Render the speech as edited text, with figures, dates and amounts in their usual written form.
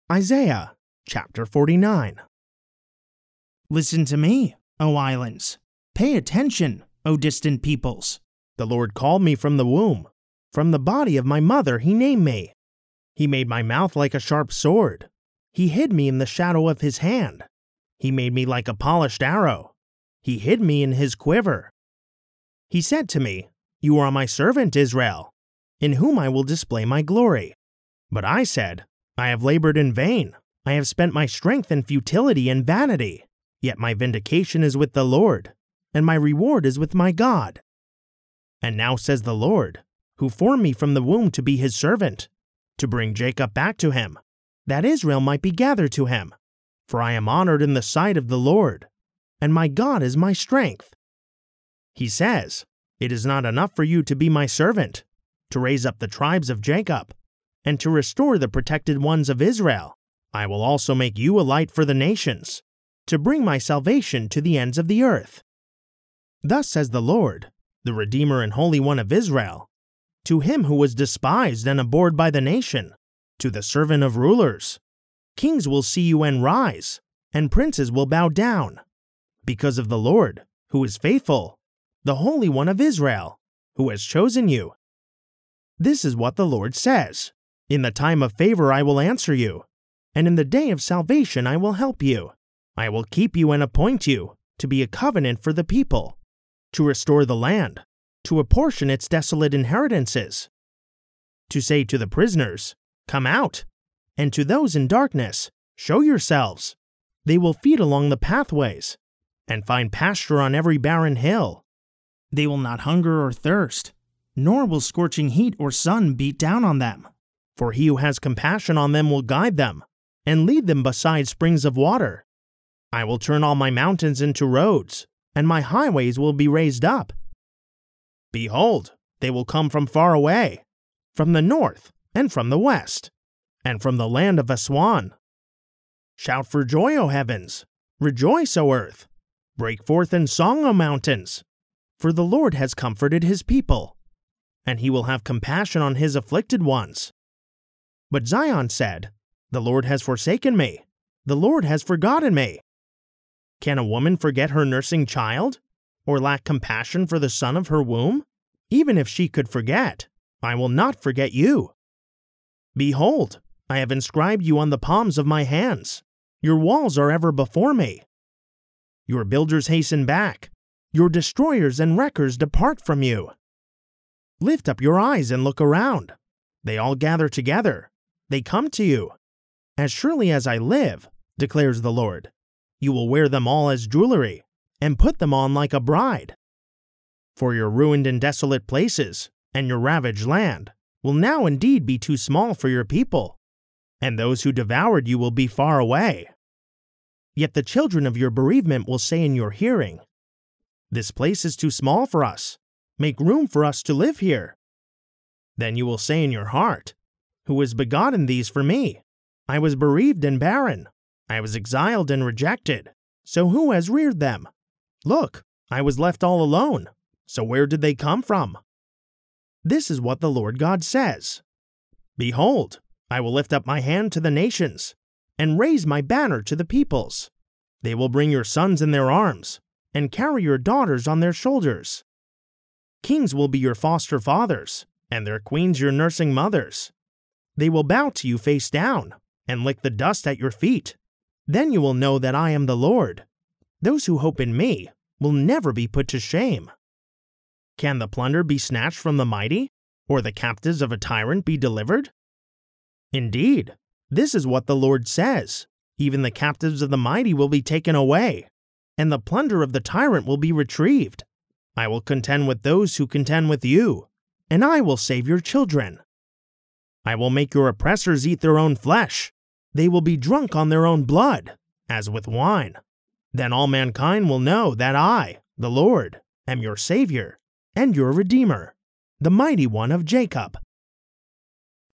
Isaiah chapter 49. Listen to me, O islands. Pay attention, O distant peoples. The Lord called me from the womb. From the body of my mother he named me. He made my mouth like a sharp sword. He hid me in the shadow of his hand. He made me like a polished arrow. He hid me in his quiver. He said to me, "You are my servant, Israel, in whom I will display my glory." But I said, "I have labored in vain. I have spent my strength in futility and vanity. Yet my vindication is with the Lord, and my reward is with my God." And now says the Lord, who formed me from the womb to be his servant, to bring Jacob back to him, that Israel might be gathered to him. For I am honored in the sight of the Lord, and my God is my strength. He says, "It is not enough for you to be my servant, to raise up the tribes of Jacob, and to restore the protected ones of Israel. I will also make you a light for the nations, to bring my salvation to the ends of the earth." Thus says the Lord, the Redeemer and Holy One of Israel, to him who was despised and abhorred by the nation, to the servant of rulers: Kings will see you and rise, and princes will bow down, because of the Lord, who is faithful, the Holy One of Israel, who has chosen you. This is what the Lord says: "In the time of favor I will answer you, and in the day of salvation I will help you. I will keep you and appoint you to be a covenant for the people, to restore the land, to apportion its desolate inheritances, to say to the prisoners, 'Come out,' and to those in darkness, 'Show yourselves.' They will feed along the pathways, and find pasture on every barren hill. They will not hunger or thirst, nor will scorching heat or sun beat down on them. For he who has compassion on them will guide them, and lead them beside springs of water. I will turn all my mountains into roads, and my highways will be raised up. Behold, they will come from far away, from the north and from the west, and from the land of Aswan. Shout for joy, O heavens! Rejoice, O earth! Break forth in song, O mountains! For the Lord has comforted his people, and he will have compassion on his afflicted ones." But Zion said, "The Lord has forsaken me. The Lord has forgotten me." Can a woman forget her nursing child, or lack compassion for the son of her womb? Even if she could forget, I will not forget you. Behold, I have inscribed you on the palms of my hands. Your walls are ever before me. Your builders hasten back. Your destroyers and wreckers depart from you. Lift up your eyes and look around. They all gather together. They come to you. As surely as I live, declares the Lord, you will wear them all as jewelry, and put them on like a bride. For your ruined and desolate places, and your ravaged land, will now indeed be too small for your people, and those who devoured you will be far away. Yet the children of your bereavement will say in your hearing, "This place is too small for us. Make room for us to live here." Then you will say in your heart, "Who has begotten these for me? I was bereaved and barren. I was exiled and rejected. So who has reared them? Look, I was left all alone. So where did they come from?" This is what the Lord God says: "Behold, I will lift up my hand to the nations, and raise my banner to the peoples. They will bring your sons in their arms, and carry your daughters on their shoulders. Kings will be your foster fathers, and their queens your nursing mothers. They will bow to you face down, and lick the dust at your feet. Then you will know that I am the Lord. Those who hope in me will never be put to shame. Can the plunder be snatched from the mighty, or the captives of a tyrant be delivered? Indeed, this is what the Lord says: even the captives of the mighty will be taken away, and the plunder of the tyrant will be retrieved. I will contend with those who contend with you, and I will save your children. I will make your oppressors eat their own flesh. They will be drunk on their own blood, as with wine. Then all mankind will know that I, the Lord, am your Savior and your Redeemer, the Mighty One of Jacob."